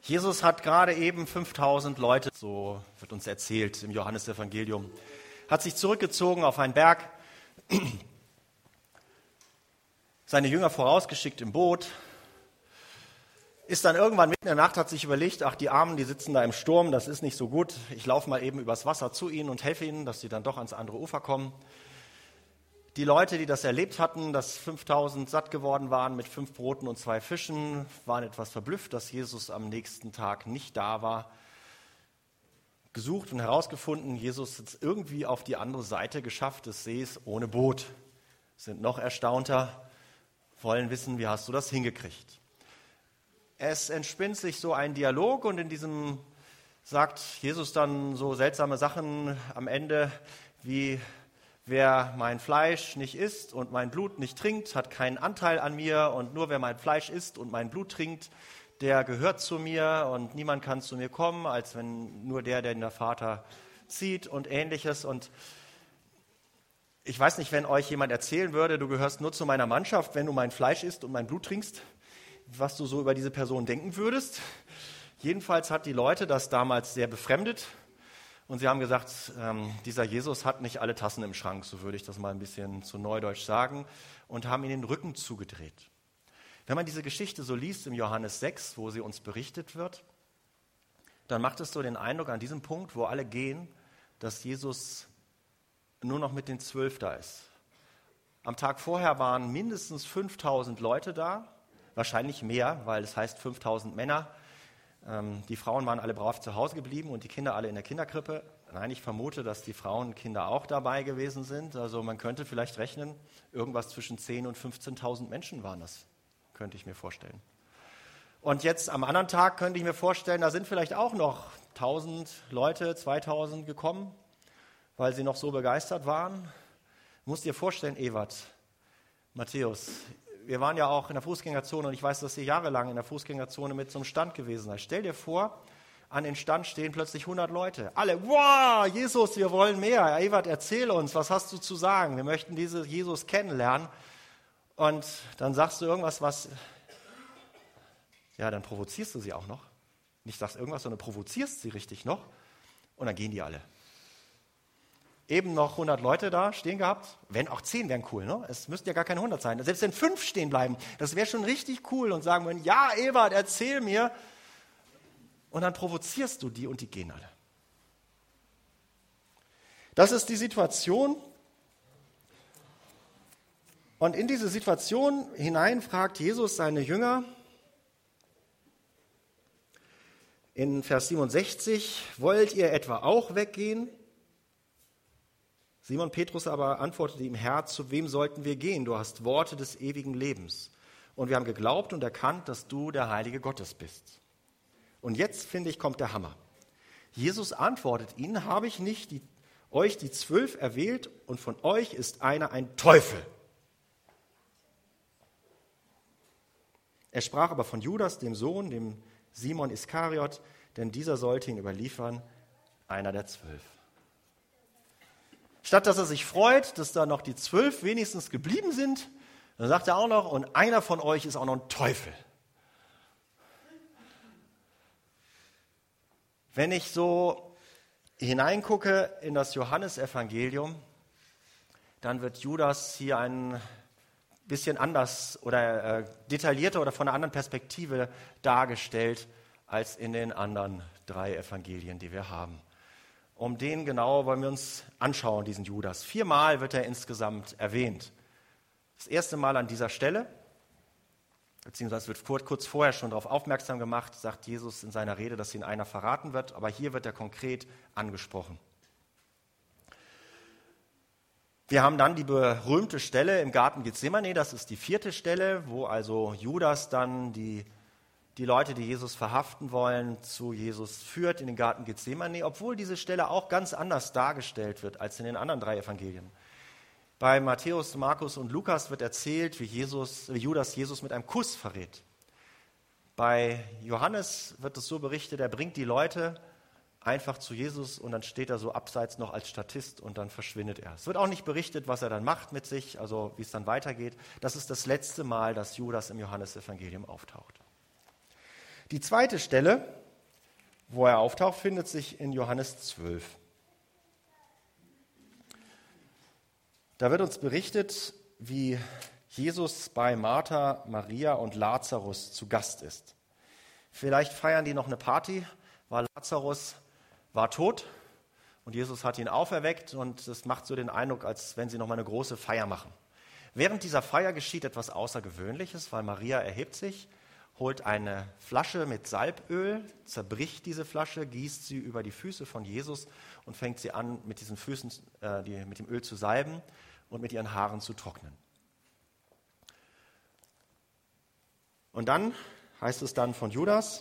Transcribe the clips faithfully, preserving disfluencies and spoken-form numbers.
Jesus hat gerade eben fünftausend Leute, so wird uns erzählt im Johannesevangelium, hat sich zurückgezogen auf einen Berg, seine Jünger vorausgeschickt im Boot, ist dann irgendwann mitten in der Nacht, hat sich überlegt, ach, die Armen, die sitzen da im Sturm, das ist nicht so gut, ich laufe mal eben übers Wasser zu ihnen und helfe ihnen, dass sie dann doch ans andere Ufer kommen. Die Leute, die das erlebt hatten, dass fünftausend satt geworden waren mit fünf Broten und zwei Fischen, waren etwas verblüfft, dass Jesus am nächsten Tag nicht da war. Gesucht und herausgefunden, Jesus hat es irgendwie auf die andere Seite geschafft des Sees ohne Boot. Sind noch erstaunter, wollen wissen, wie hast du das hingekriegt? Es entspinnt sich so ein Dialog und in diesem sagt Jesus dann so seltsame Sachen am Ende, wie: Wer mein Fleisch nicht isst und mein Blut nicht trinkt, hat keinen Anteil an mir, und nur wer mein Fleisch isst und mein Blut trinkt, der gehört zu mir, und niemand kann zu mir kommen, als wenn nur der, den der Vater zieht und Ähnliches. Und ich weiß nicht, wenn euch jemand erzählen würde, du gehörst nur zu meiner Mannschaft, wenn du mein Fleisch isst und mein Blut trinkst, was du so über diese Person denken würdest. Jedenfalls hat die Leute das damals sehr befremdet. Und sie haben gesagt, ähm, dieser Jesus hat nicht alle Tassen im Schrank, so würde ich das mal ein bisschen zu Neudeutsch sagen, und haben ihm den Rücken zugedreht. Wenn man diese Geschichte so liest im Johannes sechs, wo sie uns berichtet wird, dann macht es so den Eindruck an diesem Punkt, wo alle gehen, dass Jesus nur noch mit den Zwölf da ist. Am Tag vorher waren mindestens fünftausend Leute da, wahrscheinlich mehr, weil es heißt fünftausend Männer. Die Frauen waren alle brav zu Hause geblieben und die Kinder alle in der Kinderkrippe. Nein, ich vermute, dass die Frauen und Kinder auch dabei gewesen sind. Also man könnte vielleicht rechnen, irgendwas zwischen zehntausend und fünfzehntausend Menschen waren das, könnte ich mir vorstellen. Und jetzt am anderen Tag könnte ich mir vorstellen, da sind vielleicht auch noch tausend Leute, zweitausend gekommen, weil sie noch so begeistert waren. Du musst dir vorstellen, Ewart, Matthäus, wir waren ja auch in der Fußgängerzone und ich weiß, dass ihr jahrelang in der Fußgängerzone mit so einem Stand gewesen seid. Stell dir vor, an den Stand stehen plötzlich hundert Leute. Alle, wow, Jesus, wir wollen mehr. Ewart, erzähl uns, was hast du zu sagen? Wir möchten diesen Jesus kennenlernen. Und dann sagst du irgendwas, was, ja, dann provozierst du sie auch noch. Nicht sagst irgendwas, sondern provozierst sie richtig noch. Und dann gehen die alle. Eben noch hundert Leute da stehen gehabt. Wenn auch zehn wären cool, ne? Es müssten ja gar keine hundert sein. Selbst wenn fünf stehen bleiben, das wäre schon richtig cool und sagen würden, ja, Ewart, erzähl mir. Und dann provozierst du die und die gehen alle. Das ist die Situation. Und in diese Situation hinein fragt Jesus seine Jünger in Vers siebenundsechzig, wollt ihr etwa auch weggehen? Simon Petrus aber antwortete ihm, Herr, zu wem sollten wir gehen? Du hast Worte des ewigen Lebens. Und wir haben geglaubt und erkannt, dass du der Heilige Gottes bist. Und jetzt, finde ich, kommt der Hammer. Jesus antwortet ihnen, habe ich nicht die, euch die Zwölf erwählt und von euch ist einer ein Teufel. Er sprach aber von Judas, dem Sohn, dem Simon Iskariot, denn dieser sollte ihn überliefern, einer der Zwölf. Statt dass er sich freut, dass da noch die Zwölf wenigstens geblieben sind, dann sagt er auch noch, und einer von euch ist auch noch ein Teufel. Wenn ich so hineingucke in das Johannesevangelium, dann wird Judas hier ein bisschen anders oder äh, detaillierter oder von einer anderen Perspektive dargestellt als in den anderen drei Evangelien, die wir haben. Um den genau wollen wir uns anschauen, diesen Judas. Viermal wird er insgesamt erwähnt. Das erste Mal an dieser Stelle, beziehungsweise wird kurz vorher schon darauf aufmerksam gemacht, sagt Jesus in seiner Rede, dass ihn einer verraten wird, aber hier wird er konkret angesprochen. Wir haben dann die berühmte Stelle im Garten Gethsemane, das ist die vierte Stelle, wo also Judas dann die die Leute, die Jesus verhaften wollen, zu Jesus führt in den Garten Gethsemane, obwohl diese Stelle auch ganz anders dargestellt wird als in den anderen drei Evangelien. Bei Matthäus, Markus und Lukas wird erzählt, wie, Jesus, wie Judas Jesus mit einem Kuss verrät. Bei Johannes wird es so berichtet, er bringt die Leute einfach zu Jesus und dann steht er so abseits noch als Statist und dann verschwindet er. Es wird auch nicht berichtet, was er dann macht mit sich, also wie es dann weitergeht. Das ist das letzte Mal, dass Judas im Johannesevangelium auftaucht. Die zweite Stelle Wo er auftaucht, findet sich in Johannes zwölf. Da wird uns berichtet, wie Jesus bei Martha, Maria und Lazarus zu Gast ist. Vielleicht feiern die noch eine Party, weil Lazarus war tot und Jesus hat ihn auferweckt und es macht so den Eindruck, als wenn sie noch mal eine große Feier machen. Während dieser Feier geschieht etwas Außergewöhnliches, weil Maria erhebt sich, holt eine Flasche mit Salböl, zerbricht diese Flasche, gießt sie über die Füße von Jesus und fängt sie an, mit diesen Füßen, äh, die, mit dem Öl zu salben und mit ihren Haaren zu trocknen. Und dann heißt es dann von Judas,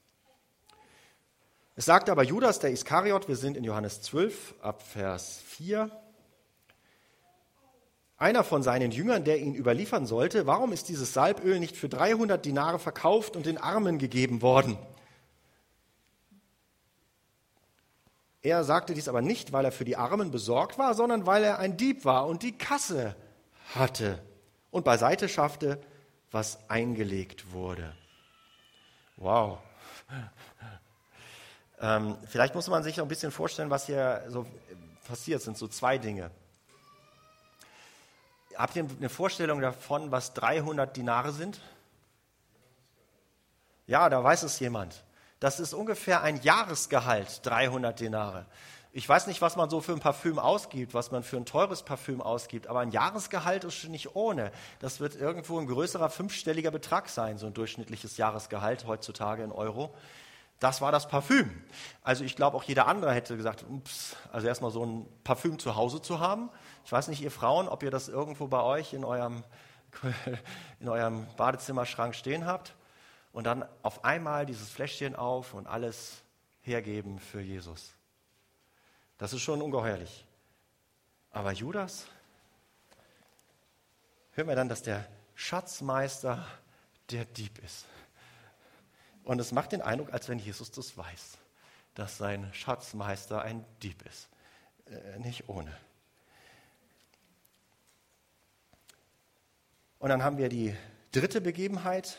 es sagt aber Judas, der Iskariot, wir sind in Johannes zwölf, ab Vers vier, einer von seinen Jüngern, der ihn überliefern sollte, warum ist dieses Salböl nicht für dreihundert Dinare verkauft und den Armen gegeben worden? Er sagte dies aber nicht, weil er für die Armen besorgt war, sondern weil er ein Dieb war und die Kasse hatte und beiseite schaffte, was eingelegt wurde. Wow. Ähm, vielleicht muss man sich ein bisschen vorstellen, was hier so passiert. Es sind so zwei Dinge. Habt ihr eine Vorstellung davon, was dreihundert Dinare sind? Ja, da weiß es jemand. Das ist ungefähr ein Jahresgehalt, dreihundert Dinare. Ich weiß nicht, was man so für ein Parfüm ausgibt, was man für ein teures Parfüm ausgibt, aber ein Jahresgehalt ist schon nicht ohne. Das wird irgendwo ein größerer fünfstelliger Betrag sein, so ein durchschnittliches Jahresgehalt heutzutage in Euro. Das war das Parfüm. Also ich glaube, auch jeder andere hätte gesagt, ups, also erstmal so ein Parfüm zu Hause zu haben. Ich weiß nicht, ihr Frauen, ob ihr das irgendwo bei euch in eurem, in eurem Badezimmerschrank stehen habt und dann auf einmal dieses Fläschchen auf und alles hergeben für Jesus. Das ist schon ungeheuerlich. Aber Judas, hören wir dann, dass der Schatzmeister der Dieb ist. Und es macht den Eindruck, als wenn Jesus das weiß, dass sein Schatzmeister ein Dieb ist. Äh, nicht ohne. Und dann haben wir die dritte Begebenheit,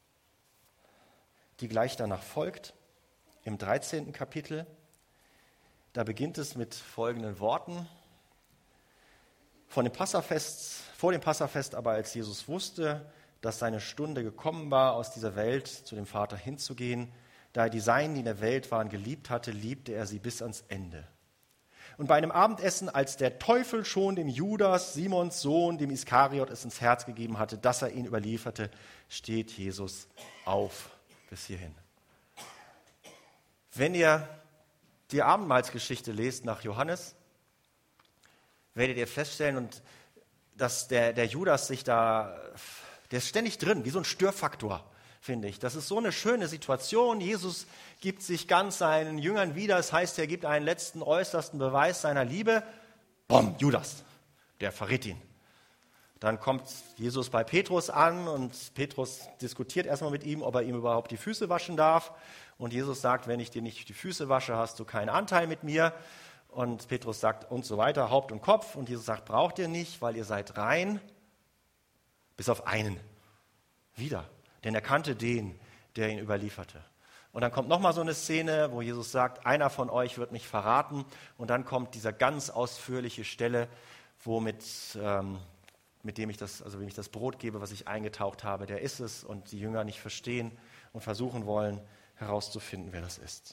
die gleich danach folgt, im dreizehnten Kapitel. Da beginnt es mit folgenden Worten. Von dem Passafest, vor dem Passafest aber, als Jesus wusste, dass seine Stunde gekommen war, aus dieser Welt zu dem Vater hinzugehen, da er die Seinen, die in der Welt waren, geliebt hatte, liebte er sie bis ans Ende. Und bei einem Abendessen, als der Teufel schon dem Judas, Simons Sohn, dem Iskariot, es ins Herz gegeben hatte, dass er ihn überlieferte, steht Jesus auf bis hierhin. Wenn ihr die Abendmahlsgeschichte lest nach Johannes, werdet ihr feststellen, und dass der, der Judas sich da... Der ist ständig drin, wie so ein Störfaktor, finde ich. Das ist so eine schöne Situation. Jesus gibt sich ganz seinen Jüngern wieder. Das heißt, er gibt einen letzten, äußersten Beweis seiner Liebe. Bom, Judas, der verrät ihn. Dann kommt Jesus bei Petrus an und Petrus diskutiert erstmal mit ihm, ob er ihm überhaupt die Füße waschen darf. Und Jesus sagt, wenn ich dir nicht die Füße wasche, hast du keinen Anteil mit mir. Und Petrus sagt und so weiter, Haupt und Kopf. Und Jesus sagt, braucht ihr nicht, weil ihr seid rein. Bis auf einen. Wieder. Denn er kannte den, der ihn überlieferte. Und dann kommt nochmal so eine Szene, wo Jesus sagt, einer von euch wird mich verraten. Und dann kommt diese ganz ausführliche Stelle, wo mit, ähm, mit dem ich das, also wem ich das Brot gebe, was ich eingetaucht habe, der ist es. Und die Jünger nicht verstehen und versuchen wollen, herauszufinden, wer das ist.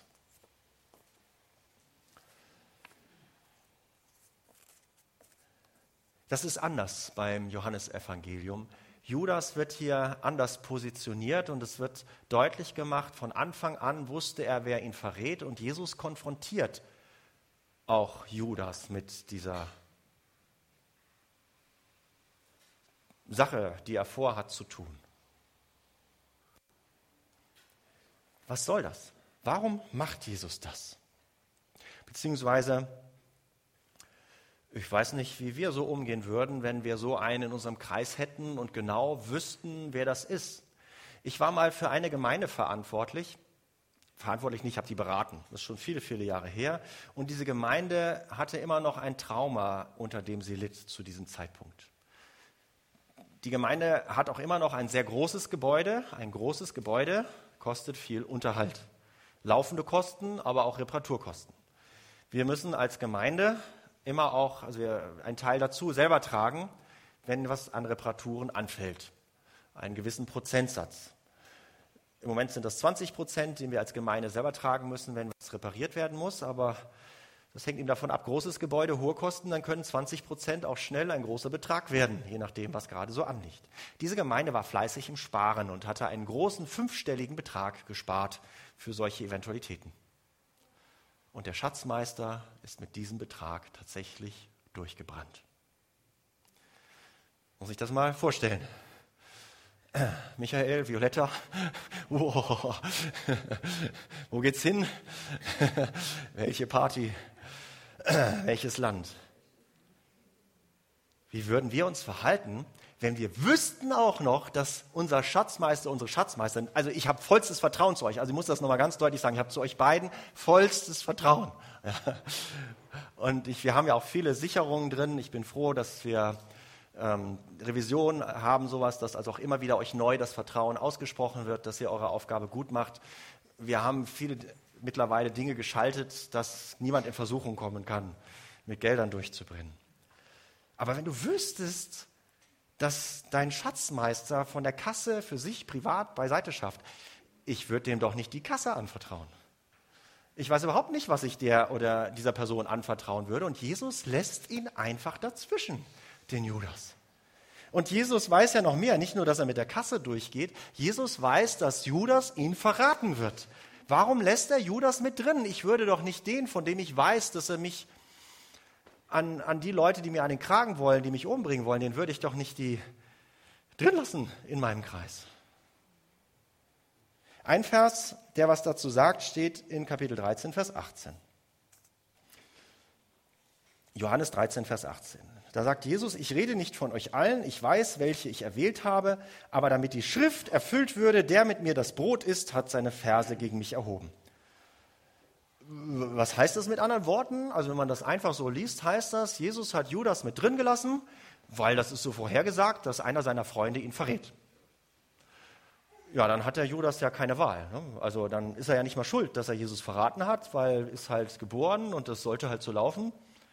Das ist anders beim Johannesevangelium. Judas wird hier anders positioniert und es wird deutlich gemacht, von Anfang an wusste er, wer ihn verrät, und Jesus konfrontiert auch Judas mit dieser Sache, die er vorhat zu tun. Was soll das? Warum macht Jesus das? Beziehungsweise, ich weiß nicht, wie wir so umgehen würden, wenn wir so einen in unserem Kreis hätten und genau wüssten, wer das ist. Ich war mal für eine Gemeinde verantwortlich. Verantwortlich nicht, ich habe die beraten. Das ist schon viele, viele Jahre her. Und diese Gemeinde hatte immer noch ein Trauma, unter dem sie litt zu diesem Zeitpunkt. Die Gemeinde hat auch immer noch ein sehr großes Gebäude. Ein großes Gebäude kostet viel Unterhalt. laufende Kosten, aber auch Reparaturkosten. Wir müssen als Gemeinde immer auch, also wir einen Teil dazu selber tragen, wenn was an Reparaturen anfällt. Einen gewissen Prozentsatz. Im Moment sind das zwanzig Prozent, den wir als Gemeinde selber tragen müssen, wenn was repariert werden muss, aber das hängt eben davon ab, großes Gebäude, hohe Kosten, dann können zwanzig Prozent auch schnell ein großer Betrag werden, je nachdem, was gerade so anliegt. Diese Gemeinde war fleißig im Sparen und hatte einen großen fünfstelligen Betrag gespart für solche Eventualitäten. Und der Schatzmeister ist mit diesem Betrag tatsächlich durchgebrannt. Muss ich das mal vorstellen? Michael, Violetta, wow. Wo geht's hin? Welche Party? Welches Land? Wie würden wir uns verhalten, wenn wir wüssten auch noch, dass unser Schatzmeister, unsere Schatzmeister, also ich habe vollstes Vertrauen zu euch, also ich muss das nochmal ganz deutlich sagen, ich habe zu euch beiden vollstes Vertrauen. Ja. Und ich, wir haben ja auch viele Sicherungen drin, ich bin froh, dass wir ähm, Revision haben, sowas, dass also auch immer wieder euch neu das Vertrauen ausgesprochen wird, dass ihr eure Aufgabe gut macht. Wir haben viele mittlerweile Dinge geschaltet, dass niemand in Versuchung kommen kann, mit Geldern durchzubrennen. Aber wenn du wüsstest, dass dein Schatzmeister von der Kasse für sich privat beiseite schafft, ich würde dem doch nicht die Kasse anvertrauen. Ich weiß überhaupt nicht, was ich der oder dieser Person anvertrauen würde. Und Jesus lässt ihn einfach dazwischen, den Judas. Und Jesus weiß ja noch mehr, nicht nur, dass er mit der Kasse durchgeht, Jesus weiß, dass Judas ihn verraten wird. Warum lässt er Judas mit drin? Ich würde doch nicht den, von dem ich weiß, dass er mich an, an die Leute, die mir an den Kragen wollen, die mich umbringen wollen, den würde ich doch nicht die drin lassen in meinem Kreis. Ein Vers, der was dazu sagt, steht in Kapitel dreizehn, Vers achtzehn. Johannes dreizehn, Vers achtzehn. Da sagt Jesus, ich rede nicht von euch allen, ich weiß, welche ich erwählt habe, aber damit die Schrift erfüllt würde, der mit mir das Brot isst, hat seine Ferse gegen mich erhoben. Was heißt das mit anderen Worten? Also wenn man das einfach so liest, heißt das, Jesus hat Judas mit drin gelassen, weil das ist so vorhergesagt, dass einer seiner Freunde ihn verrät. Ja, dann hat der Judas ja keine Wahl. Ne? Also dann ist er ja nicht mal schuld, dass er Jesus verraten hat, weil ist halt geboren und das sollte halt so laufen.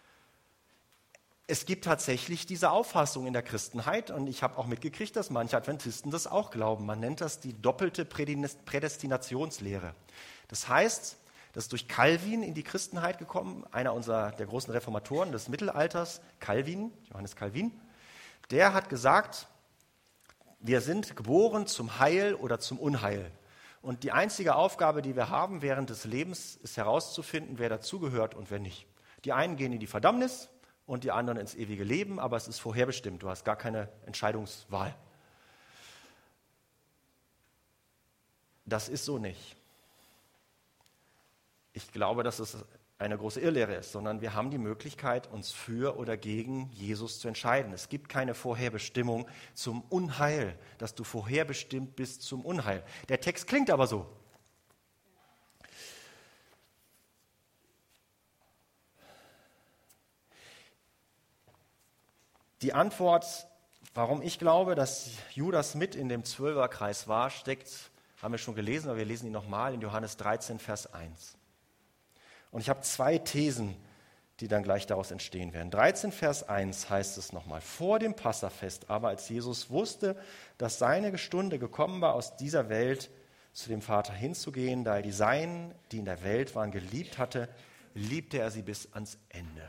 Es gibt tatsächlich diese Auffassung in der Christenheit und ich habe auch mitgekriegt, dass manche Adventisten das auch glauben. Man nennt das die doppelte Prädestinationslehre. Das heißt, das ist durch Calvin in die Christenheit gekommen, einer unserer der großen Reformatoren des Mittelalters, Calvin, Johannes Calvin. Der hat gesagt, wir sind geboren zum Heil oder zum Unheil. Und die einzige Aufgabe, die wir haben während des Lebens, ist herauszufinden, wer dazugehört und wer nicht. Die einen gehen in die Verdammnis und die anderen ins ewige Leben, aber es ist vorherbestimmt. Du hast gar keine Entscheidungswahl. Das ist so nicht. Ich glaube, dass es eine große Irrlehre ist, sondern wir haben die Möglichkeit, uns für oder gegen Jesus zu entscheiden. Es gibt keine Vorherbestimmung zum Unheil, dass du vorherbestimmt bist zum Unheil. Der Text klingt aber so. Die Antwort, warum ich glaube, dass Judas mit in dem Zwölferkreis war, steckt, haben wir schon gelesen, aber wir lesen ihn nochmal in Johannes dreizehn, Vers eins. Und ich habe zwei Thesen, die dann gleich daraus entstehen werden. dreizehn, Vers eins heißt es nochmal, vor dem Passafest, aber als Jesus wusste, dass seine Stunde gekommen war, aus dieser Welt zu dem Vater hinzugehen, da er die Seinen, die in der Welt waren, geliebt hatte, liebte er sie bis ans Ende.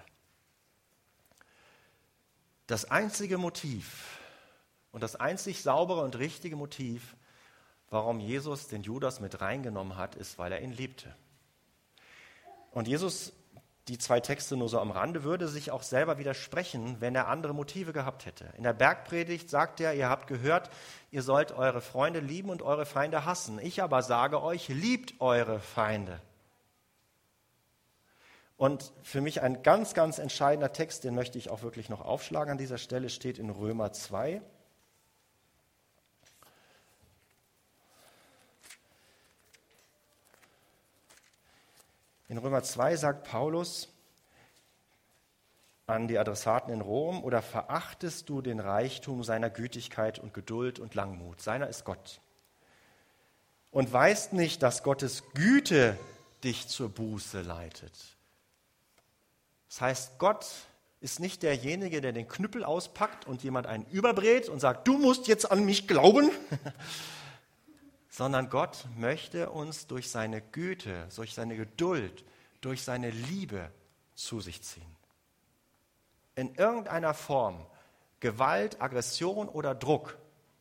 Das einzige Motiv und das einzig saubere und richtige Motiv, warum Jesus den Judas mit reingenommen hat, ist, weil er ihn liebte. Und Jesus, die zwei Texte nur so am Rande, würde sich auch selber widersprechen, wenn er andere Motive gehabt hätte. In der Bergpredigt sagt er, ihr habt gehört, ihr sollt eure Freunde lieben und eure Feinde hassen. Ich aber sage euch, liebt eure Feinde. Und für mich ein ganz, ganz entscheidender Text, den möchte ich auch wirklich noch aufschlagen an dieser Stelle, steht in Römer zwei. In Römer zwei sagt Paulus an die Adressaten in Rom, oder verachtest du den Reichtum seiner Gütigkeit und Geduld und Langmut? Seiner ist Gott. Und weißt nicht, dass Gottes Güte dich zur Buße leitet. Das heißt, Gott ist nicht derjenige, der den Knüppel auspackt und jemand einen überbrät und sagt, du musst jetzt an mich glauben, sondern Gott möchte uns durch seine Güte, durch seine Geduld, durch seine Liebe zu sich ziehen. In irgendeiner Form, Gewalt, Aggression oder Druck,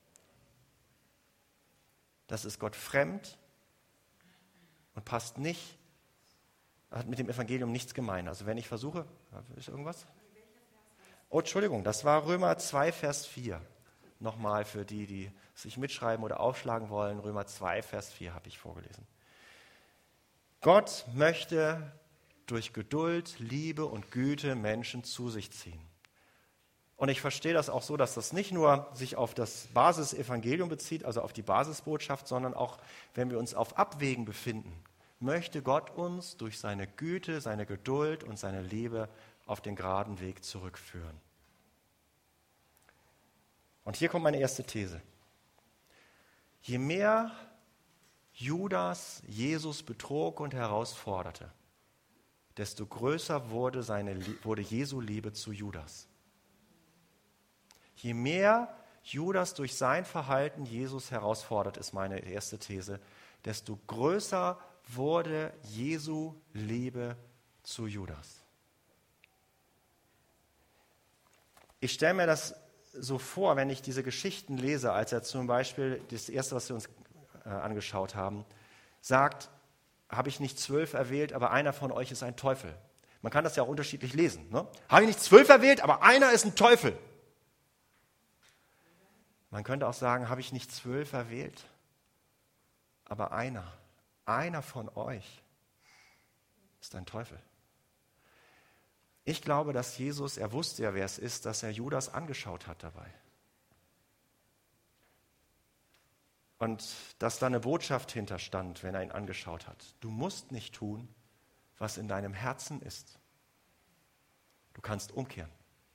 das ist Gott fremd und passt nicht, hat mit dem Evangelium nichts gemein. Also wenn ich versuche, ist irgendwas? Oh, Entschuldigung, das war Römer zwei, Vers vier. Nochmal für die, die sich mitschreiben oder aufschlagen wollen, Römer zwei, Vers vier habe ich vorgelesen. Gott möchte durch Geduld, Liebe und Güte Menschen zu sich ziehen. Und ich verstehe das auch so, dass das nicht nur sich auf das Basisevangelium bezieht, also auf die Basisbotschaft, sondern auch, wenn wir uns auf Abwägen befinden, möchte Gott uns durch seine Güte, seine Geduld und seine Liebe auf den geraden Weg zurückführen. Und hier kommt meine erste These. Je mehr Judas Jesus betrog und herausforderte, desto größer wurde, seine, wurde Jesu Liebe zu Judas. Je mehr Judas durch sein Verhalten Jesus herausfordert, ist meine erste These, desto größer wurde Jesu Liebe zu Judas. Ich stelle mir das so vor, wenn ich diese Geschichten lese, als er zum Beispiel, das erste, was wir uns äh, angeschaut haben, sagt, habe ich nicht zwölf erwählt, aber einer von euch ist ein Teufel. Man kann das ja auch unterschiedlich lesen. Ne? Habe ich nicht zwölf erwählt, aber einer ist ein Teufel. Man könnte auch sagen, habe ich nicht zwölf erwählt, aber einer, einer von euch ist ein Teufel. Ich glaube, dass Jesus, er wusste ja, wer es ist, dass er Judas angeschaut hat dabei. Und dass da eine Botschaft hinterstand, wenn er ihn angeschaut hat. Du musst nicht tun, was in deinem Herzen ist. Du kannst umkehren.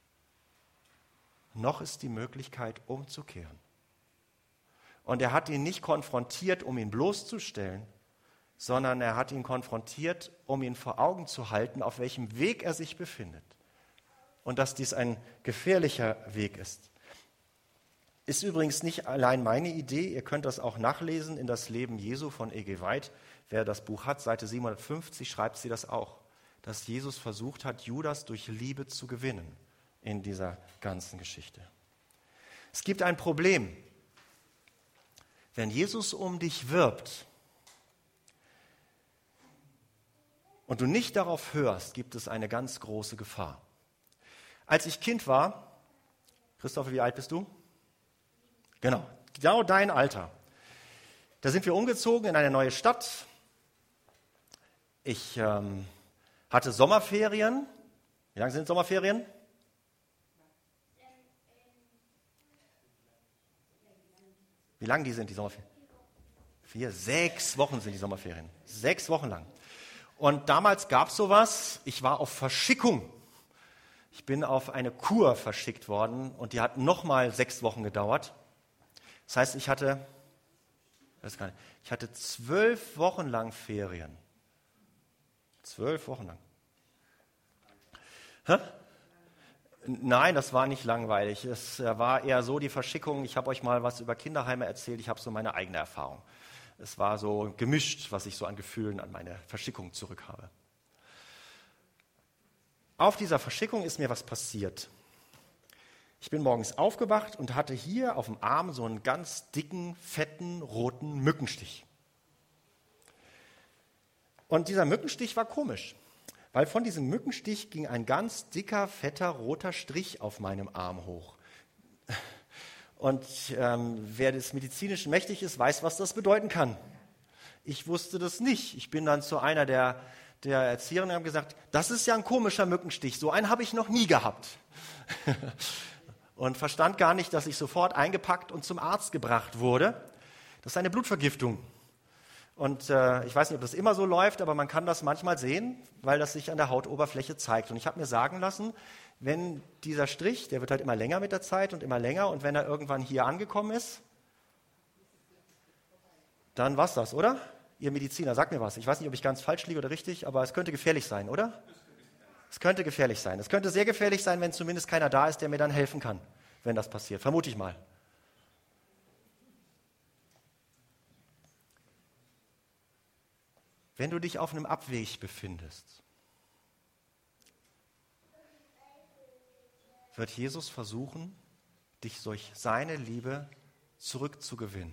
Noch ist die Möglichkeit, umzukehren. Und er hat ihn nicht konfrontiert, um ihn bloßzustellen, sondern er hat ihn konfrontiert, um ihn vor Augen zu halten, auf welchem Weg er sich befindet. Und dass dies ein gefährlicher Weg ist. Ist übrigens nicht allein meine Idee, ihr könnt das auch nachlesen in das Leben Jesu von E G White. Wer das Buch hat, Seite siebenhundertfünfzig, schreibt sie das auch, dass Jesus versucht hat, Judas durch Liebe zu gewinnen in dieser ganzen Geschichte. Es gibt ein Problem. Wenn Jesus um dich wirbt und du nicht darauf hörst, gibt es eine ganz große Gefahr. Als ich Kind war, Christoph, wie alt bist du? Genau, genau dein Alter. Da sind wir umgezogen in eine neue Stadt. Ich ähm, hatte Sommerferien. Wie lange sind Sommerferien? Wie lang die sind, die Sommerferien? Vier, sechs Wochen sind die Sommerferien. Sechs Wochen lang. Und damals gab es sowas, ich war auf Verschickung. Ich bin auf eine Kur verschickt worden und die hat nochmal sechs Wochen gedauert. Das heißt, ich hatte, ich weiß gar nicht, ich hatte zwölf Wochen lang Ferien. Zwölf Wochen lang. Hä? Nein, das war nicht langweilig. Es war eher so die Verschickung. Ich habe euch mal was über Kinderheime erzählt. Ich habe so meine eigene Erfahrung. Es war so gemischt, was ich so an Gefühlen an meine Verschickung zurück habe. Auf dieser Verschickung ist mir was passiert. Ich bin morgens aufgewacht und hatte hier auf dem Arm so einen ganz dicken, fetten, roten Mückenstich. Und dieser Mückenstich war komisch, weil von diesem Mückenstich ging ein ganz dicker, fetter, roter Strich auf meinem Arm hoch. Und ähm, wer des Medizinischen mächtig ist, weiß, was das bedeuten kann. Ich wusste das nicht. Ich bin dann zu einer der, der Erzieherinnen und habe gesagt, das ist ja ein komischer Mückenstich, so einen habe ich noch nie gehabt. Und verstand gar nicht, dass ich sofort eingepackt und zum Arzt gebracht wurde. Das ist eine Blutvergiftung. Und äh, ich weiß nicht, ob das immer so läuft, aber man kann das manchmal sehen, weil das sich an der Hautoberfläche zeigt. Und ich habe mir sagen lassen, wenn dieser Strich, der wird halt immer länger mit der Zeit und immer länger, und wenn er irgendwann hier angekommen ist, dann war's das, oder? Ihr Mediziner, sagt mir was. Ich weiß nicht, ob ich ganz falsch liege oder richtig, aber es könnte gefährlich sein, oder? Es könnte gefährlich sein. Es könnte sehr gefährlich sein, wenn zumindest keiner da ist, der mir dann helfen kann, wenn das passiert. Vermute ich mal. Wenn du dich auf einem Abweg befindest, wird Jesus versuchen, dich durch seine Liebe zurückzugewinnen.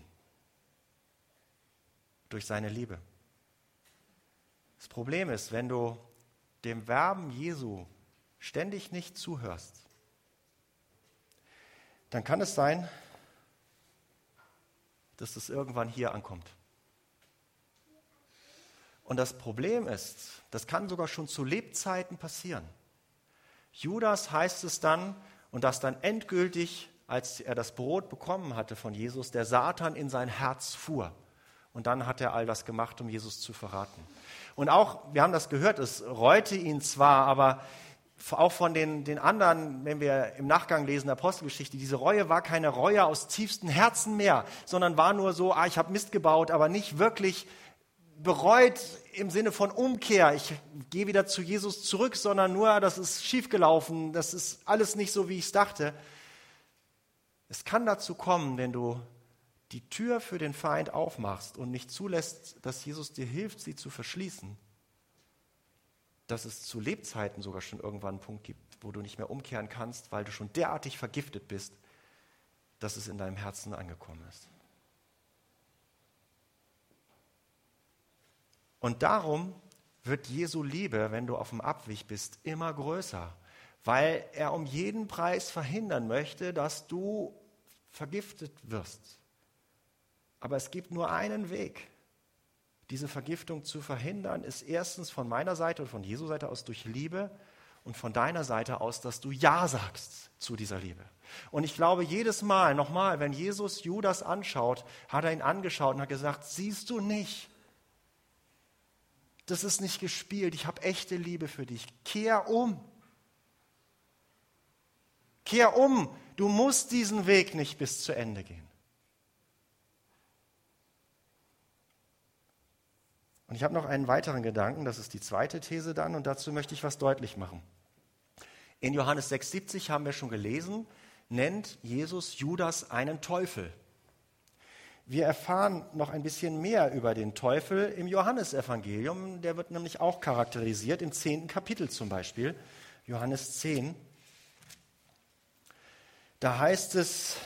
Durch seine Liebe. Das Problem ist, wenn du dem Werben Jesu ständig nicht zuhörst, dann kann es sein, dass es irgendwann hier ankommt. Und das Problem ist, das kann sogar schon zu Lebzeiten passieren. Judas heißt es dann, und das dann endgültig, als er das Brot bekommen hatte von Jesus, der Satan in sein Herz fuhr. Und dann hat er all das gemacht, um Jesus zu verraten. Und auch, wir haben das gehört, es reute ihn zwar, aber auch von den, den anderen, wenn wir im Nachgang lesen, der Apostelgeschichte, diese Reue war keine Reue aus tiefstem Herzen mehr, sondern war nur so, ah, ich habe Mist gebaut, aber nicht wirklich bereut im Sinne von Umkehr. Ich gehe wieder zu Jesus zurück, sondern nur, das ist schiefgelaufen, das ist alles nicht so, wie ich es dachte. Es kann dazu kommen, wenn du die Tür für den Feind aufmachst und nicht zulässt, dass Jesus dir hilft, sie zu verschließen, dass es zu Lebzeiten sogar schon irgendwann einen Punkt gibt, wo du nicht mehr umkehren kannst, weil du schon derartig vergiftet bist, dass es in deinem Herzen angekommen ist. Und darum wird Jesu Liebe, wenn du auf dem Abweg bist, immer größer, weil er um jeden Preis verhindern möchte, dass du vergiftet wirst. Aber es gibt nur einen Weg, diese Vergiftung zu verhindern, ist erstens von meiner Seite und von Jesu Seite aus durch Liebe und von deiner Seite aus, dass du Ja sagst zu dieser Liebe. Und ich glaube, jedes Mal, nochmal, wenn Jesus Judas anschaut, hat er ihn angeschaut und hat gesagt, siehst du nicht, das ist nicht gespielt, ich habe echte Liebe für dich. Kehr um. Kehr um, du musst diesen Weg nicht bis zu Ende gehen. Und ich habe noch einen weiteren Gedanken, das ist die zweite These dann, und dazu möchte ich was deutlich machen. In Johannes sechs siebzig haben wir schon gelesen, nennt Jesus Judas einen Teufel. Wir erfahren noch ein bisschen mehr über den Teufel im Johannesevangelium. Der wird nämlich auch charakterisiert, im zehnten Kapitel zum Beispiel, Johannes zehn. Da heißt es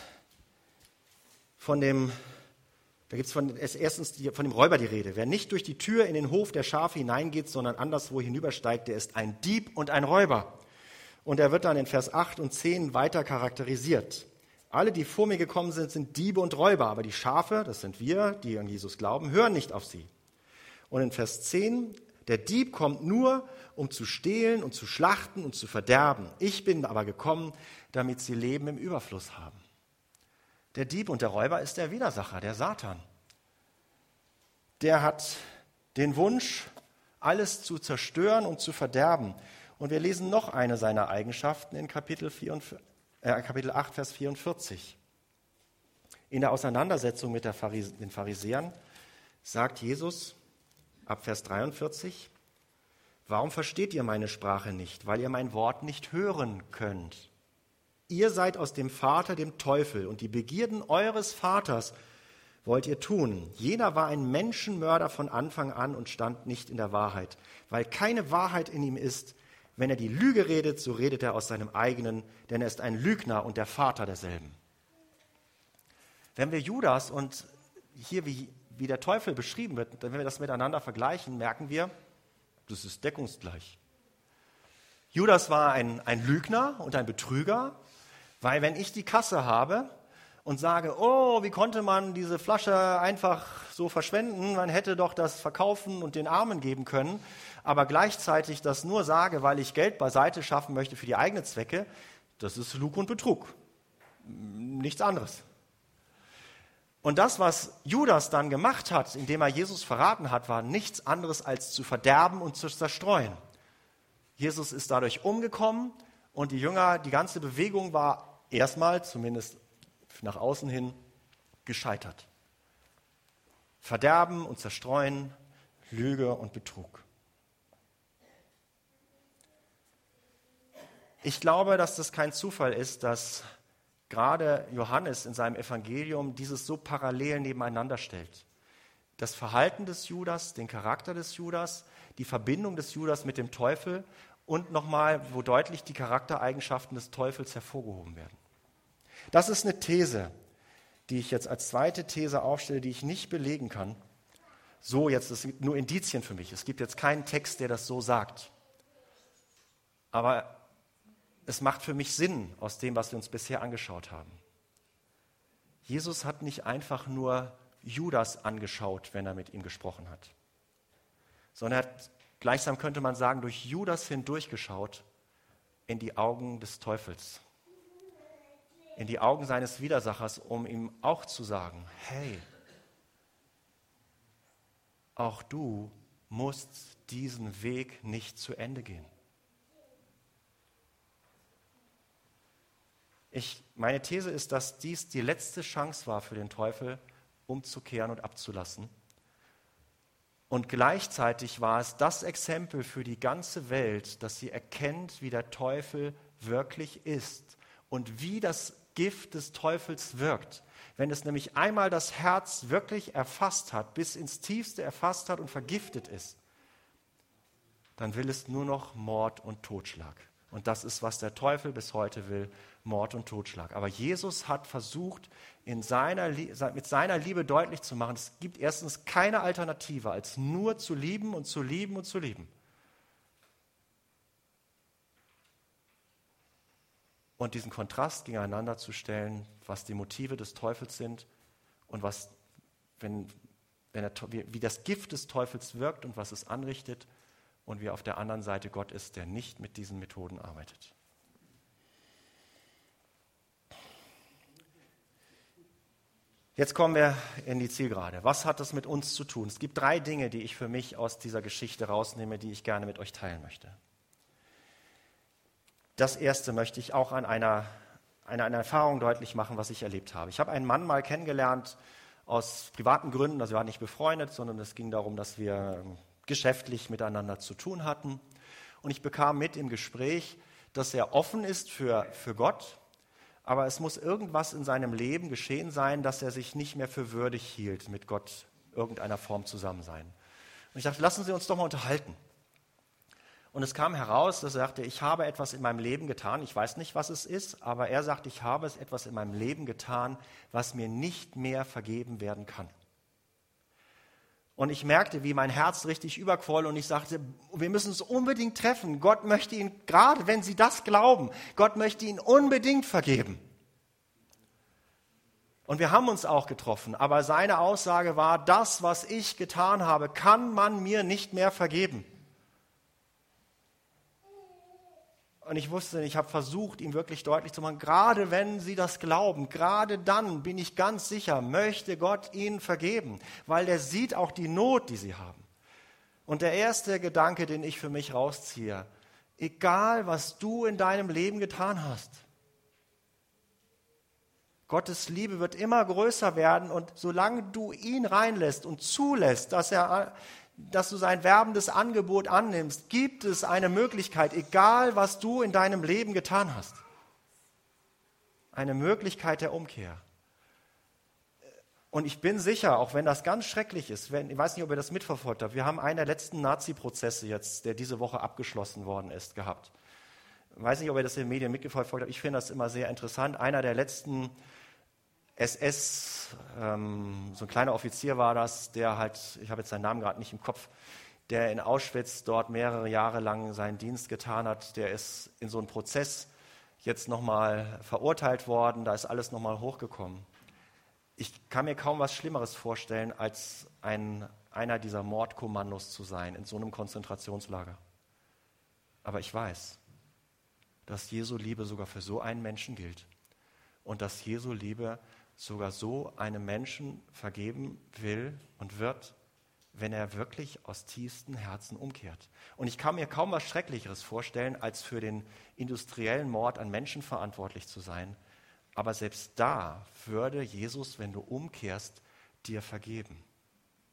von dem, da gibt es von, erstens die, von dem Räuber die Rede. Wer nicht durch die Tür in den Hof der Schafe hineingeht, sondern anderswo hinübersteigt, der ist ein Dieb und ein Räuber. Und er wird dann in Vers acht und zehn weiter charakterisiert. Alle, die vor mir gekommen sind, sind Diebe und Räuber, aber die Schafe, das sind wir, die an Jesus glauben, hören nicht auf sie. Und in Vers zehn, der Dieb kommt nur, um zu stehlen und zu schlachten und zu verderben. Ich bin aber gekommen, damit sie Leben im Überfluss haben. Der Dieb und der Räuber ist der Widersacher, der Satan. Der hat den Wunsch, alles zu zerstören und zu verderben. Und wir lesen noch eine seiner Eigenschaften in Kapitel vierundvierzig. Kapitel acht, Vers vierundvierzig. In der Auseinandersetzung mit der Pharise- den Pharisäern sagt Jesus ab Vers dreiundvierzig, warum versteht ihr meine Sprache nicht? Weil ihr mein Wort nicht hören könnt. Ihr seid aus dem Vater, dem Teufel, und die Begierden eures Vaters wollt ihr tun. Jener war ein Menschenmörder von Anfang an und stand nicht in der Wahrheit, weil keine Wahrheit in ihm ist. Wenn er die Lüge redet, so redet er aus seinem eigenen, denn er ist ein Lügner und der Vater derselben. Wenn wir Judas und hier wie, wie der Teufel beschrieben wird, wenn wir das miteinander vergleichen, merken wir, das ist deckungsgleich. Judas war ein, ein Lügner und ein Betrüger, weil wenn ich die Kasse habe und sage, oh, wie konnte man diese Flasche einfach so verschwenden, man hätte doch das verkaufen und den Armen geben können, aber gleichzeitig das nur sage, weil ich Geld beiseite schaffen möchte für die eigenen Zwecke, das ist Lug und Betrug. Nichts anderes. Und das, was Judas dann gemacht hat, indem er Jesus verraten hat, war nichts anderes als zu verderben und zu zerstreuen. Jesus ist dadurch umgekommen und die Jünger, die ganze Bewegung war erstmal, zumindest nach außen hin, gescheitert. Verderben und Zerstreuen, Lüge und Betrug. Ich glaube, dass das kein Zufall ist, dass gerade Johannes in seinem Evangelium dieses so parallel nebeneinander stellt. Das Verhalten des Judas, den Charakter des Judas, die Verbindung des Judas mit dem Teufel und nochmal, wo deutlich die Charaktereigenschaften des Teufels hervorgehoben werden. Das ist eine These, die ich jetzt als zweite These aufstelle, die ich nicht belegen kann. So, jetzt, es gibt nur Indizien für mich. Es gibt jetzt keinen Text, der das so sagt. Aber es macht für mich Sinn aus dem, was wir uns bisher angeschaut haben. Jesus hat nicht einfach nur Judas angeschaut, wenn er mit ihm gesprochen hat, sondern er hat, gleichsam könnte man sagen, durch Judas hindurchgeschaut in die Augen des Teufels, in die Augen seines Widersachers, um ihm auch zu sagen, hey, auch du musst diesen Weg nicht zu Ende gehen. Ich, meine These ist, dass dies die letzte Chance war für den Teufel, umzukehren und abzulassen. Und gleichzeitig war es das Exempel für die ganze Welt, dass sie erkennt, wie der Teufel wirklich ist und wie das Gift des Teufels wirkt. Wenn es nämlich einmal das Herz wirklich erfasst hat, bis ins Tiefste erfasst hat und vergiftet ist, dann will es nur noch Mord und Totschlag. Und das ist, was der Teufel bis heute will, Mord und Totschlag. Aber Jesus hat versucht, in seiner, mit seiner Liebe deutlich zu machen, es gibt erstens keine Alternative, als nur zu lieben und zu lieben und zu lieben. Und diesen Kontrast gegeneinander zu stellen, was die Motive des Teufels sind und was, wenn, wenn er, wie, wie das Gift des Teufels wirkt und was es anrichtet, und wie auf der anderen Seite Gott ist, der nicht mit diesen Methoden arbeitet. Jetzt kommen wir in die Zielgerade. Was hat das mit uns zu tun? Es gibt drei Dinge, die ich für mich aus dieser Geschichte rausnehme, die ich gerne mit euch teilen möchte. Das erste möchte ich auch an einer, einer, einer Erfahrung deutlich machen, was ich erlebt habe. Ich habe einen Mann mal kennengelernt aus privaten Gründen, also wir waren nicht befreundet, sondern es ging darum, dass wir geschäftlich miteinander zu tun hatten. Und ich bekam mit im Gespräch, dass er offen ist für, für Gott, aber es muss irgendwas in seinem Leben geschehen sein, dass er sich nicht mehr für würdig hielt, mit Gott irgendeiner Form zusammen sein. Und ich dachte, lassen Sie uns doch mal unterhalten. Und es kam heraus, dass er sagte, ich habe etwas in meinem Leben getan, ich weiß nicht, was es ist, aber er sagt, ich habe etwas in meinem Leben getan, was mir nicht mehr vergeben werden kann. Und ich merkte, wie mein Herz richtig überquoll und ich sagte, wir müssen uns unbedingt treffen. Gott möchte ihn, gerade wenn Sie das glauben, Gott möchte ihn unbedingt vergeben. Und wir haben uns auch getroffen, aber seine Aussage war, das, was ich getan habe, kann man mir nicht mehr vergeben. Und ich wusste, ich habe versucht, ihm wirklich deutlich zu machen, gerade wenn Sie das glauben, gerade dann bin ich ganz sicher, möchte Gott Ihnen vergeben, weil er sieht auch die Not, die Sie haben. Und der erste Gedanke, den ich für mich rausziehe, egal was du in deinem Leben getan hast, Gottes Liebe wird immer größer werden und solange du ihn reinlässt und zulässt, dass er... dass du sein werbendes Angebot annimmst, gibt es eine Möglichkeit, egal was du in deinem Leben getan hast. Eine Möglichkeit der Umkehr. Und ich bin sicher, auch wenn das ganz schrecklich ist, wenn, ich weiß nicht, ob ihr das mitverfolgt habt, wir haben einen der letzten Nazi-Prozesse jetzt, der diese Woche abgeschlossen worden ist, gehabt. Ich weiß nicht, ob ihr das in den Medien mitverfolgt habt, ich finde das immer sehr interessant. Einer der letzten S S, ähm, so ein kleiner Offizier war das, der halt, ich habe jetzt seinen Namen gerade nicht im Kopf, der in Auschwitz dort mehrere Jahre lang seinen Dienst getan hat, der ist in so einen Prozess jetzt nochmal verurteilt worden, da ist alles nochmal hochgekommen. Ich kann mir kaum was Schlimmeres vorstellen, als ein, einer dieser Mordkommandos zu sein, in so einem Konzentrationslager. Aber ich weiß, dass Jesu Liebe sogar für so einen Menschen gilt und dass Jesu Liebe sogar so einem Menschen vergeben will und wird, wenn er wirklich aus tiefstem Herzen umkehrt. Und ich kann mir kaum was Schrecklicheres vorstellen, als für den industriellen Mord an Menschen verantwortlich zu sein. Aber selbst da würde Jesus, wenn du umkehrst, dir vergeben.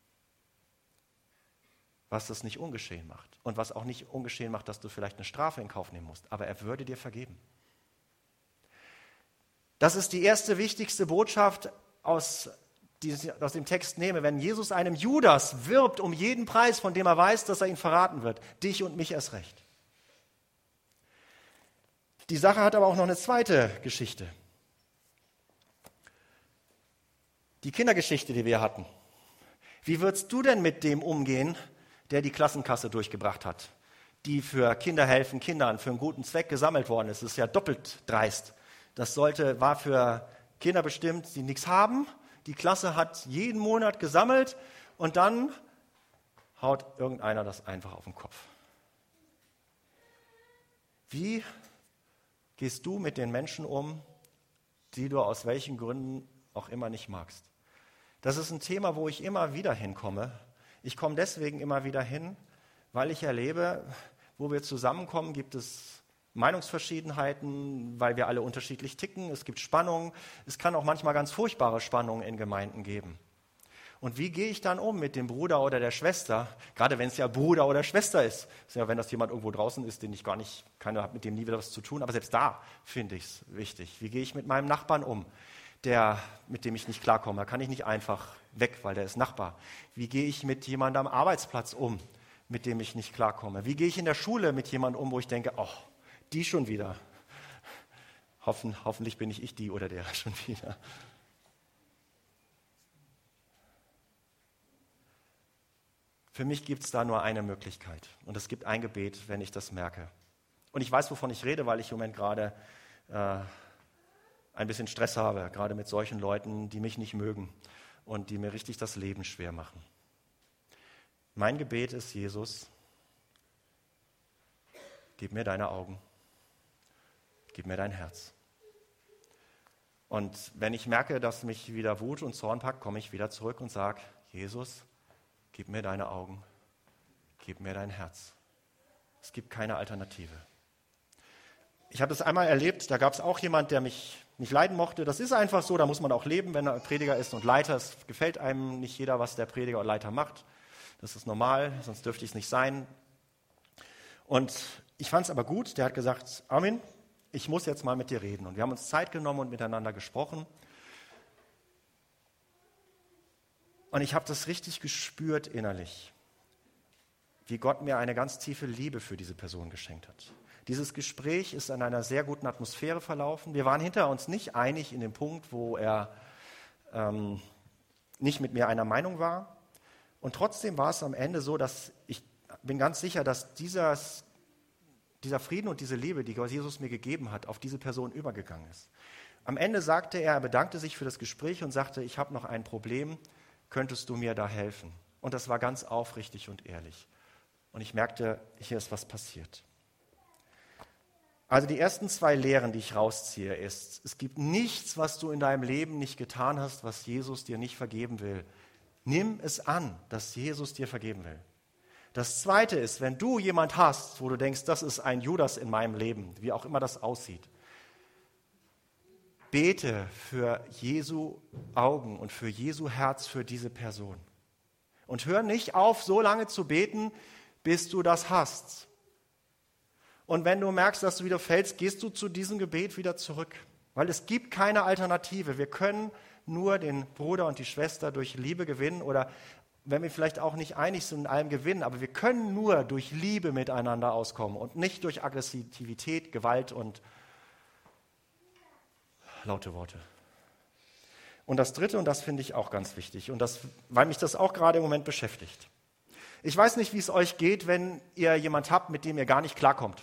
was das nicht ungeschehen macht und was auch nicht ungeschehen macht, dass du vielleicht eine Strafe in Kauf nehmen musst, aber er würde dir vergeben. Das ist die erste wichtigste Botschaft aus, die ich aus dem Text nehme. Wenn Jesus einem Judas wirbt um jeden Preis, von dem er weiß, dass er ihn verraten wird, dich und mich erst recht. Die Sache hat aber auch noch eine zweite Geschichte. Die Kindergeschichte, die wir hatten. Wie würdest du denn mit dem umgehen, der die Klassenkasse durchgebracht hat, die für Kinderhelfen Kindern für einen guten Zweck gesammelt worden ist? Das ist ja doppelt dreist. Das sollte, war für Kinder bestimmt, die nichts haben. Die Klasse hat jeden Monat gesammelt und dann haut irgendeiner das einfach auf den Kopf. Wie gehst du mit den Menschen um, die du aus welchen Gründen auch immer nicht magst? Das ist ein Thema, wo ich immer wieder hinkomme. Ich komme deswegen immer wieder hin, weil ich erlebe, wo wir zusammenkommen, gibt es Meinungsverschiedenheiten, weil wir alle unterschiedlich ticken. Es gibt Spannungen. Es kann auch manchmal ganz furchtbare Spannungen in Gemeinden geben. Und wie gehe ich dann um mit dem Bruder oder der Schwester, gerade wenn es ja Bruder oder Schwester ist. ist ja, wenn das jemand irgendwo draußen ist, den ich gar nicht, keiner hat mit dem nie wieder was zu tun, aber selbst da finde ich es wichtig. Wie gehe ich mit meinem Nachbarn um, der, mit dem ich nicht klarkomme? Da kann ich nicht einfach weg, weil der ist Nachbar. Wie gehe ich mit jemandem am Arbeitsplatz um, mit dem ich nicht klarkomme? Wie gehe ich in der Schule mit jemandem um, wo ich denke, oh, die schon wieder. Hoffen, hoffentlich bin nicht ich die oder der schon wieder. Für mich gibt es da nur eine Möglichkeit und es gibt ein Gebet, wenn ich das merke. Und ich weiß, wovon ich rede, weil ich im Moment gerade äh, ein bisschen Stress habe, gerade mit solchen Leuten, die mich nicht mögen und die mir richtig das Leben schwer machen. Mein Gebet ist, Jesus, gib mir deine Augen, gib mir dein Herz. Und wenn ich merke, dass mich wieder Wut und Zorn packt, komme ich wieder zurück und sage, Jesus, gib mir deine Augen, gib mir dein Herz. Es gibt keine Alternative. Ich habe das einmal erlebt, da gab es auch jemand, der mich nicht leiden mochte. Das ist einfach so, da muss man auch leben, wenn er Prediger ist und Leiter. Es gefällt einem nicht jeder, was der Prediger und Leiter macht. Das ist normal, sonst dürfte ich es nicht sein. Und ich fand es aber gut, der hat gesagt, Armin, ich muss jetzt mal mit dir reden. Und wir haben uns Zeit genommen und miteinander gesprochen. Und ich habe das richtig gespürt innerlich, wie Gott mir eine ganz tiefe Liebe für diese Person geschenkt hat. Dieses Gespräch ist in einer sehr guten Atmosphäre verlaufen. Wir waren hinter uns nicht einig in dem Punkt, wo er ähm, nicht mit mir einer Meinung war. Und trotzdem war es am Ende so, dass ich bin ganz sicher, dass dieses, dieser Frieden und diese Liebe, die Gott Jesus mir gegeben hat, auf diese Person übergegangen ist. Am Ende sagte er, er bedankte sich für das Gespräch und sagte, ich habe noch ein Problem, könntest du mir da helfen? Und das war ganz aufrichtig und ehrlich. Und ich merkte, hier ist was passiert. Also die ersten zwei Lehren, die ich rausziehe, ist, es gibt nichts, was du in deinem Leben nicht getan hast, was Jesus dir nicht vergeben will. Nimm es an, dass Jesus dir vergeben will. Das Zweite ist, wenn du jemand hast, wo du denkst, das ist ein Judas in meinem Leben, wie auch immer das aussieht, bete für Jesu Augen und für Jesu Herz für diese Person. Und hör nicht auf, so lange zu beten, bis du das hast. Und wenn du merkst, dass du wieder fällst, gehst du zu diesem Gebet wieder zurück. Weil es gibt keine Alternative. Wir können nur den Bruder und die Schwester durch Liebe gewinnen oder wenn wir vielleicht auch nicht einig sind in allem gewinnen, aber wir können nur durch Liebe miteinander auskommen und nicht durch Aggressivität, Gewalt und laute Worte. Und das Dritte, und das finde ich auch ganz wichtig, und das, weil mich das auch gerade im Moment beschäftigt. Ich weiß nicht, wie es euch geht, wenn ihr jemand habt, mit dem ihr gar nicht klarkommt.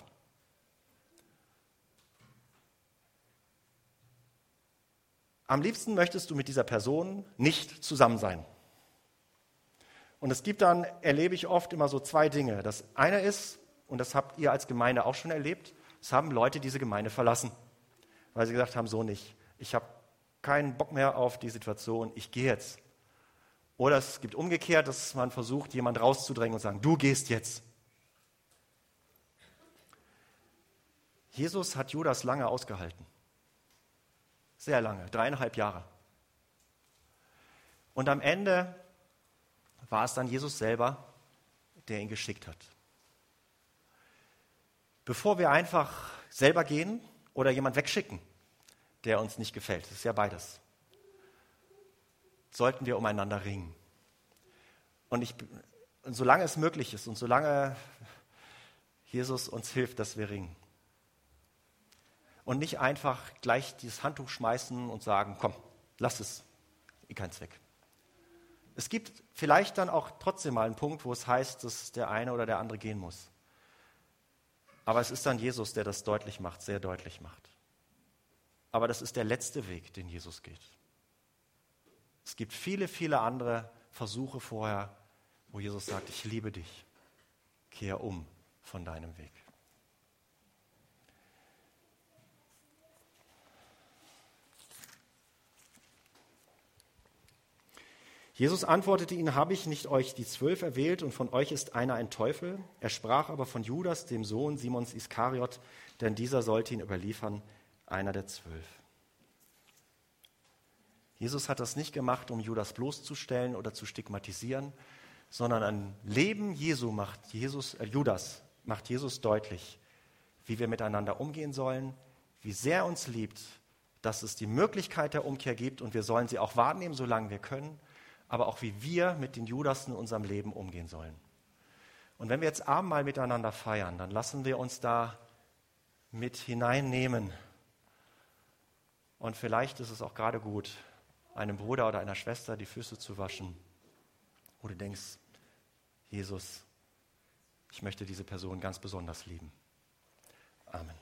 Am liebsten möchtest du mit dieser Person nicht zusammen sein. Und es gibt dann, erlebe ich oft immer so zwei Dinge. Das eine ist, und das habt ihr als Gemeinde auch schon erlebt, es haben Leute diese Gemeinde verlassen, weil sie gesagt haben, so nicht. Ich habe keinen Bock mehr auf die Situation, ich gehe jetzt. Oder es gibt umgekehrt, dass man versucht, jemanden rauszudrängen und sagen, du gehst jetzt. Jesus hat Judas lange ausgehalten. Sehr lange, dreieinhalb Jahre. Und am Ende war es dann Jesus selber, der ihn geschickt hat. Bevor wir einfach selber gehen oder jemand wegschicken, der uns nicht gefällt, das ist ja beides, sollten wir umeinander ringen. Und, ich, und solange es möglich ist und solange Jesus uns hilft, dass wir ringen. Und nicht einfach gleich dieses Handtuch schmeißen und sagen, komm, lass es, eh kein Zweck. Es gibt vielleicht dann auch trotzdem mal einen Punkt, wo es heißt, dass der eine oder der andere gehen muss. Aber es ist dann Jesus, der das deutlich macht, sehr deutlich macht. Aber das ist der letzte Weg, den Jesus geht. Es gibt viele, viele andere Versuche vorher, wo Jesus sagt, ich liebe dich, kehr um von deinem Weg. Jesus antwortete ihnen, habe ich nicht euch die Zwölf erwählt und von euch ist einer ein Teufel? Er sprach aber von Judas, dem Sohn Simons Iskariot, denn dieser sollte ihn überliefern, einer der Zwölf. Jesus hat das nicht gemacht, um Judas bloßzustellen oder zu stigmatisieren, sondern ein Leben Jesu macht Jesus, äh, Judas macht Jesus deutlich, wie wir miteinander umgehen sollen, wie sehr er uns liebt, dass es die Möglichkeit der Umkehr gibt und wir sollen sie auch wahrnehmen, solange wir können, aber auch wie wir mit den Judasen in unserem Leben umgehen sollen. Und wenn wir jetzt Abendmahl miteinander feiern, dann lassen wir uns da mit hineinnehmen. Und vielleicht ist es auch gerade gut, einem Bruder oder einer Schwester die Füße zu waschen, wo du denkst, Jesus, ich möchte diese Person ganz besonders lieben. Amen.